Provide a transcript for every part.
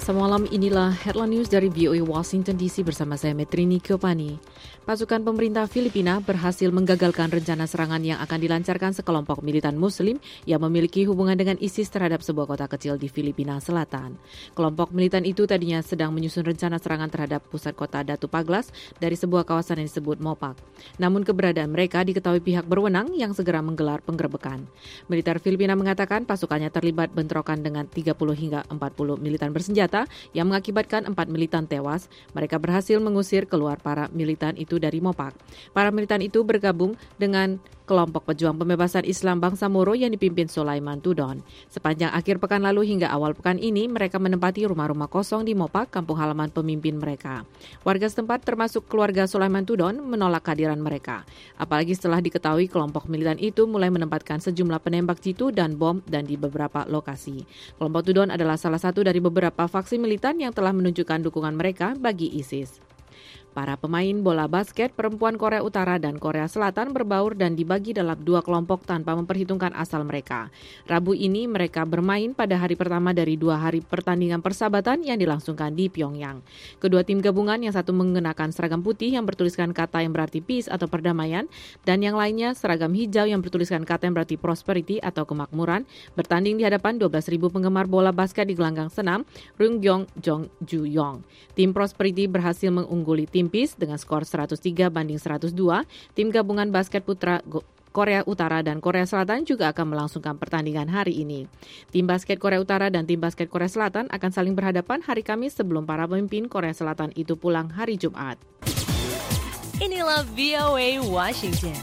Semalam inilah headline news dari VOA Washington DC bersama saya Metrini Kyopani. Pasukan pemerintah Filipina berhasil menggagalkan rencana serangan yang akan dilancarkan sekelompok militan Muslim yang memiliki hubungan dengan ISIS terhadap sebuah kota kecil di Filipina Selatan. Kelompok militan itu tadinya sedang menyusun rencana serangan terhadap pusat kota Datu Paglas dari sebuah kawasan yang disebut Mopak. Namun keberadaan mereka diketahui pihak berwenang yang segera menggelar penggerebekan. Militer Filipina mengatakan pasukannya terlibat bentrokan dengan 30 hingga 40 militan bersenjata yang mengakibatkan 4 militan tewas. Mereka berhasil mengusir keluar para militan itu dari Mopak. Para militan itu bergabung dengan kelompok pejuang pembebasan Islam Bangsa Moro yang dipimpin Sulaiman Tudon. Sepanjang akhir pekan lalu hingga awal pekan ini, mereka menempati rumah-rumah kosong di Mopak, kampung halaman pemimpin mereka. Warga setempat termasuk keluarga Sulaiman Tudon menolak kehadiran mereka. Apalagi setelah diketahui kelompok militan itu mulai menempatkan sejumlah penembak jitu dan bom dan di beberapa lokasi. Kelompok Tudon adalah salah satu dari beberapa faksi militan yang telah menunjukkan dukungan mereka bagi ISIS. Para pemain bola basket perempuan Korea Utara dan Korea Selatan berbaur dan dibagi dalam dua kelompok tanpa memperhitungkan asal mereka. Rabu ini mereka bermain pada hari pertama dari 2 hari pertandingan persahabatan yang dilangsungkan di Pyongyang. Kedua tim gabungan, yang satu mengenakan seragam putih yang bertuliskan kata yang berarti peace atau perdamaian, dan yang lainnya seragam hijau yang bertuliskan kata yang berarti prosperity atau kemakmuran, bertanding di hadapan 12.000 penggemar bola basket di gelanggang senam Ryungyong Jongjuyong. Tim Prosperity berhasil mengungguli tim Peace dengan skor 103-102. Tim gabungan basket putra Korea Utara dan Korea Selatan juga akan melangsungkan pertandingan hari ini. Tim basket Korea Utara dan tim basket Korea Selatan akan saling berhadapan hari Kamis sebelum para pemimpin Korea Selatan itu pulang hari Jumat. Inilah VOA Washington.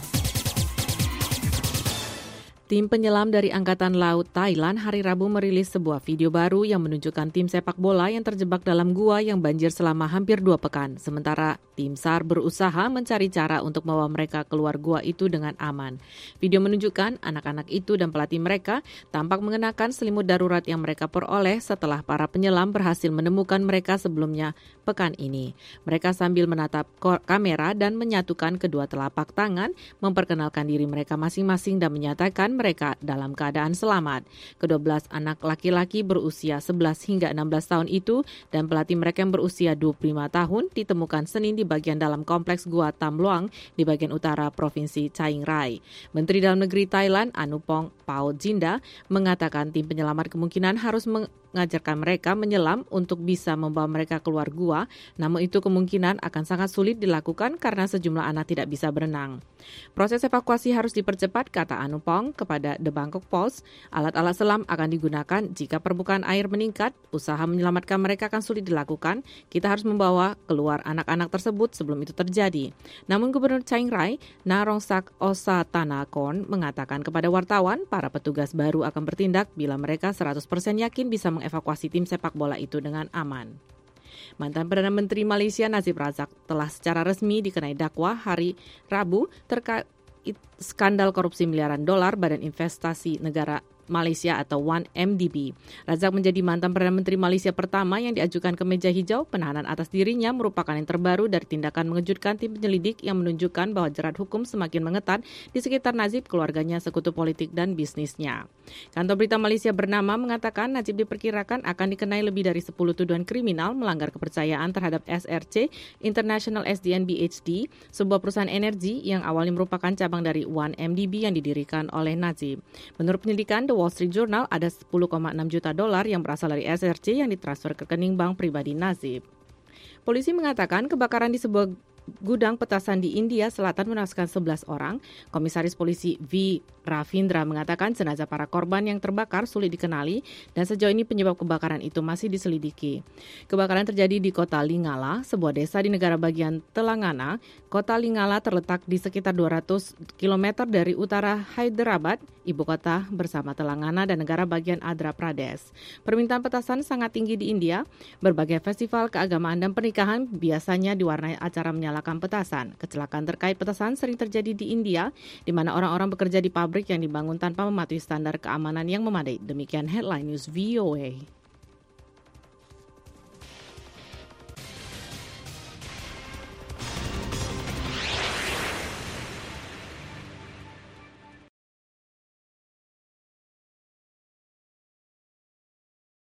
Tim penyelam dari Angkatan Laut Thailand hari Rabu merilis sebuah video baru yang menunjukkan tim sepak bola yang terjebak dalam gua yang banjir selama hampir 2 pekan. Sementara tim SAR berusaha mencari cara untuk membawa mereka keluar gua itu dengan aman. Video menunjukkan anak-anak itu dan pelatih mereka tampak mengenakan selimut darurat yang mereka peroleh setelah para penyelam berhasil menemukan mereka sebelumnya pekan ini. Mereka sambil menatap kamera dan menyatukan kedua telapak tangan, memperkenalkan diri mereka masing-masing dan menyatakan mereka dalam keadaan selamat. Ke-12 anak laki-laki berusia 11 hingga 16 tahun itu dan pelatih mereka yang berusia 25 tahun ditemukan Senin di bagian dalam kompleks Gua Tam Luang di bagian utara Provinsi Chiang Rai. Menteri Dalam Negeri Thailand Anupong Paojinda mengatakan tim penyelamat kemungkinan harus mengajarkan mereka menyelam untuk bisa membawa mereka keluar gua, namun itu kemungkinan akan sangat sulit dilakukan karena sejumlah anak tidak bisa berenang. Proses evakuasi harus dipercepat, kata Anupong kepada The Bangkok Post. Alat-alat selam akan digunakan jika permukaan air meningkat. Usaha menyelamatkan mereka akan sulit dilakukan. Kita harus membawa keluar anak-anak tersebut sebelum itu terjadi. Namun Gubernur Chiang Rai, Narongsak Osatanakon, mengatakan kepada wartawan, para petugas baru akan bertindak bila mereka 100% yakin bisa mengevakuasi tim sepak bola itu dengan aman. Mantan Perdana Menteri Malaysia Najib Razak telah secara resmi dikenai dakwah hari Rabu terkait skandal korupsi miliaran dolar Badan Investasi Negara Malaysia atau 1MDB. Razak menjadi mantan Perdana Menteri Malaysia pertama yang diajukan ke meja hijau. Penahanan atas dirinya merupakan yang terbaru dari tindakan mengejutkan tim penyelidik yang menunjukkan bahwa jerat hukum semakin mengetat di sekitar Najib, keluarganya, sekutu politik, dan bisnisnya. Kantor berita Malaysia bernama mengatakan Najib diperkirakan akan dikenai lebih dari 10 tuduhan kriminal melanggar kepercayaan terhadap SRC, International SDN BHD, sebuah perusahaan energi yang awalnya merupakan cabang dari 1MDB yang didirikan oleh Najib. Menurut penyelidikan The Wall Street Journal, ada 10,6 juta dolar yang berasal dari SRC yang ditransfer ke rekening bank pribadi Najib. Polisi mengatakan kebakaran di sebuah gudang petasan di India Selatan menewaskan 11 orang. Komisaris Polisi V. Ravindra mengatakan jenazah para korban yang terbakar sulit dikenali dan sejauh ini penyebab kebakaran itu masih diselidiki. Kebakaran terjadi di kota Lingala, sebuah desa di negara bagian Telangana. Kota Lingala terletak di sekitar 200 km dari utara Hyderabad, ibu kota bersama Telangana dan negara bagian Andhra Pradesh. Permintaan petasan sangat tinggi di India. Berbagai festival keagamaan dan pernikahan biasanya diwarnai acara menyalakan petasan. Kecelakaan terkait petasan sering terjadi di India, di mana orang-orang bekerja di pabrik yang dibangun tanpa mematuhi standar keamanan yang memadai. Demikian headline news VOA.